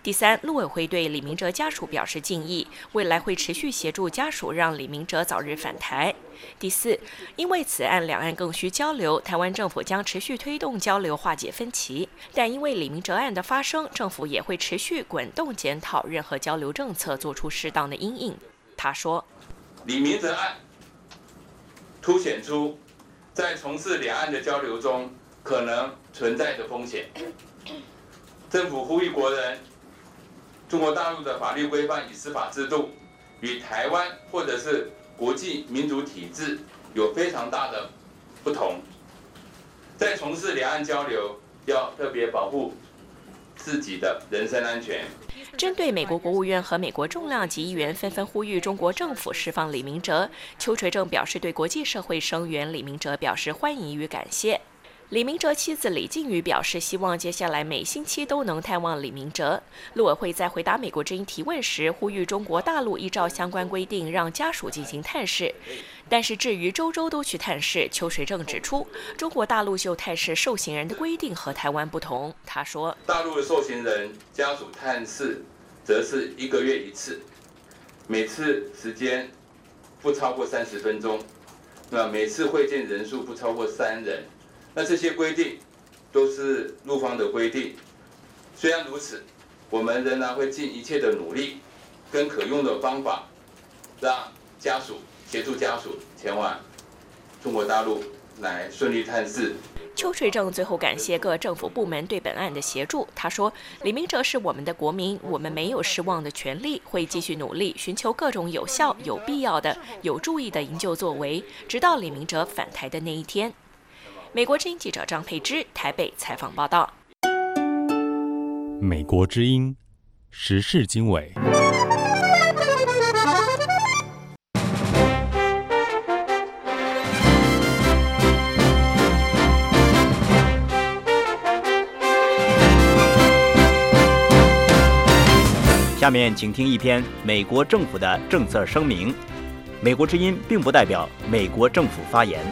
第三，陆委会对李明哲家属表示敬意，未来会持续协助家属，让李明哲早日返台。第四，因为此案两岸更需交流，台湾政府将持续推动交流化解分歧，但因为李明哲案的发生，政府也会持续滚动检讨任何交流政策，做出适当的因应。他说， 李明哲案凸显出在从事两岸的交流中可能存在的风险，政府呼吁国人，中国大陆的法律规范与司法制度与台湾或者是国际民主体制有非常大的不同，在从事两岸交流要特别保护自己的人身安全。 针对美国国务院和美国重量级议员纷纷呼吁中国政府释放李明哲，邱垂正表示对国际社会声援李明哲表示欢迎与感谢。李明哲妻子李静瑜表示，希望接下来每星期都能探望李明哲。陆委会在回答美国之音提问时，呼吁中国大陆依照相关规定让家属进行探视。但是至于周周都去探视，邱垂正指出，中国大陆就探视受刑人的规定和台湾不同。他说， 大陆的受刑人家属探视则是一个月一次，每次时间不超过三十分钟，那每次会见人数不超过三人。那这些规定都是陆方的规定，虽然如此，我们仍然会尽一切的努力跟可用的方法，让家属协助家属前往中国大陆来顺利探视。 邱垂正最后感谢各政府部门对本案的协助。他说，李明哲是我们的国民，我们没有失望的权利，会继续努力寻求各种有效、有必要的、有注意的营救作为，直到李明哲返台的那一天。美国之音记者张佩芝台北采访报道。 美国之音时事经纬。 下面请听一篇美国政府的政策声明。美国之音并不代表美国政府发言。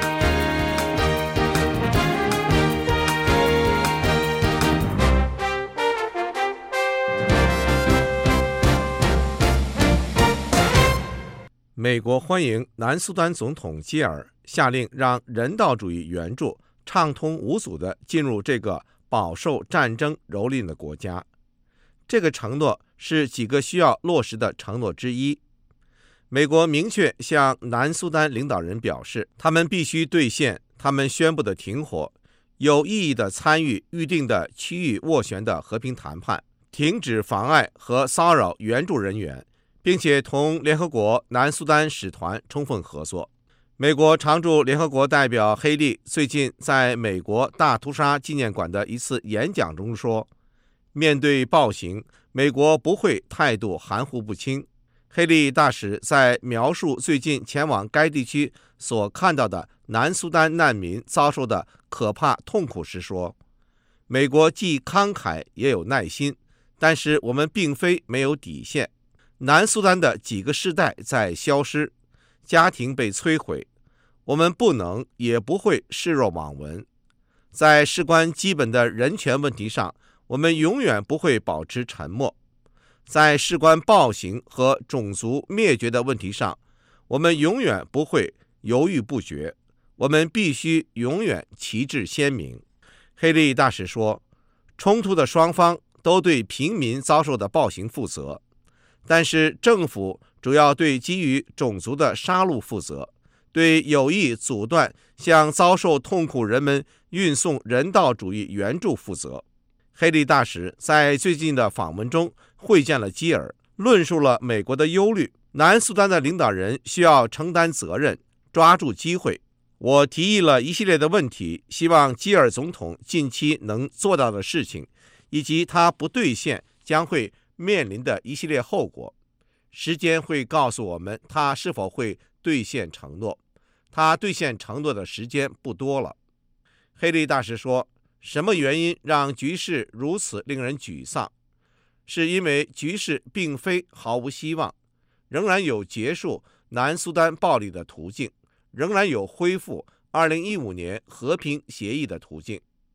美国欢迎南苏丹总统基尔下令让人道主义援助畅通无阻地进入这个饱受战争蹂躏的国家。这个承诺是几个需要落实的承诺之一。美国明确向南苏丹领导人表示，他们必须兑现他们宣布的停火，有意义地参与预定的区域斡旋的和平谈判，停止妨碍和骚扰援助人员，并且同联合国南苏丹使团充分合作。美国常驻联合国代表黑利最近在美国大屠杀纪念馆的一次演讲中说，面对暴行，美国不会态度含糊不清。黑利大使在描述最近前往该地区所看到的南苏丹难民遭受的可怕痛苦时说，美国既慷慨也有耐心，但是我们并非没有底线。南苏丹的几个世代在消失，家庭被摧毁，我们不能也不会视若罔闻。在事关基本的人权问题上，我们永远不会保持沉默。在事关暴行和种族灭绝的问题上，我们永远不会犹豫不决。我们必须永远旗帜鲜明。黑利大使说，冲突的双方都对平民遭受的暴行负责，但是政府主要对基于种族的杀戮负责，对有意阻断向遭受痛苦人们运送人道主义援助负责。黑利大使在最近的访问中会见了基尔，论述了美国的忧虑。南苏丹的领导人需要承担责任，抓住机会。我提议了一系列的问题，希望基尔总统近期能做到的事情，以及他不兑现将会面临的一系列后果。时间会告诉我们他是否会兑现承诺。他兑现承诺的时间不多了。黑利大使说，什么原因让局势如此令人沮丧？是因为局势并非毫无希望，仍然有结束南苏丹暴力的途径，仍然有恢复二零一五年和平协议的途径。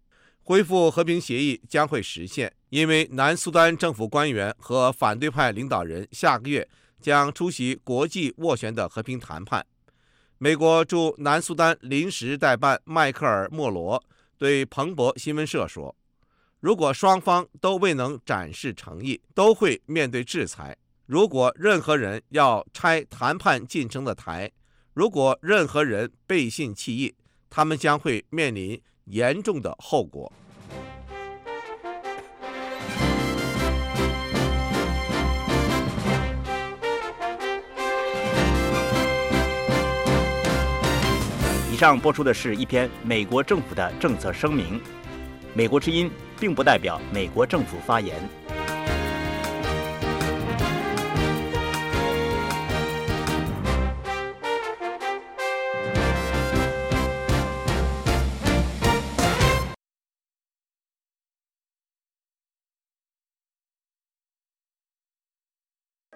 恢复和平协议将会实现，因为南苏丹政府官员和反对派领导人下个月将出席国际斡旋的和平谈判。美国驻南苏丹临时代办迈克尔·莫罗对彭博新闻社说，如果双方都未能展示诚意，都会面对制裁。如果任何人要拆谈判进程的台，如果任何人背信弃义，他们将会面临严重的后果。 以上播出的是一篇美国政府的政策声明。美国之音并不代表美国政府发言。